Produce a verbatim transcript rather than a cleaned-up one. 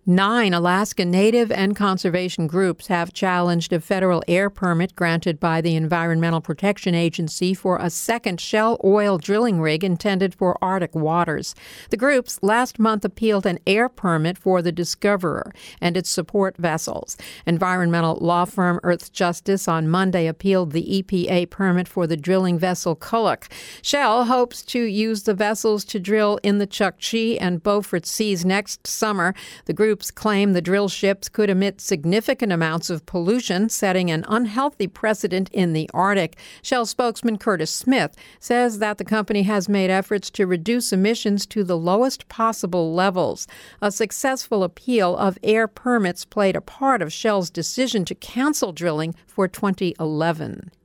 Nine Alaska Native and conservation groups have challenged a federal air permit granted by the Environmental Protection Agency for a second Shell oil drilling rig intended for Arctic waters. The groups last month appealed an air permit for the Discoverer and its support vessels. Environmental law firm Earth Justice on Monday appealed the E P A permit for the drilling vessel Kulloch. Shell hopes to use the vessels to drill in the Chukchi and Beaufort Seas next summer. The groups claim the drill ships could emit significant amounts of pollution, setting an unhealthy precedent in the Arctic. Shell spokesman Curtis Smith says that the company has made efforts to reduce emissions to the lowest possible levels. A successful appeal of air permits played a part of Shell's decision to cancel drilling for twenty eleven.